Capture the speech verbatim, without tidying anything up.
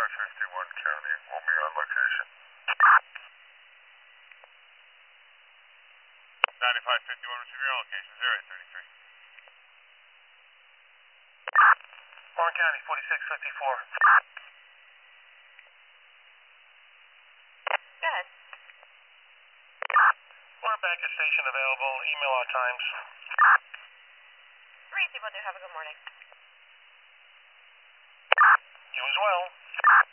ninety-five fifty-one County. We'll be on location. ninety-five fifty-one, receive your location, zero eight thirty-three. Orange County, forty-six fifty-four. Go ahead. We're back at station available. Email our times. Three people do. Have a good morning. You as well.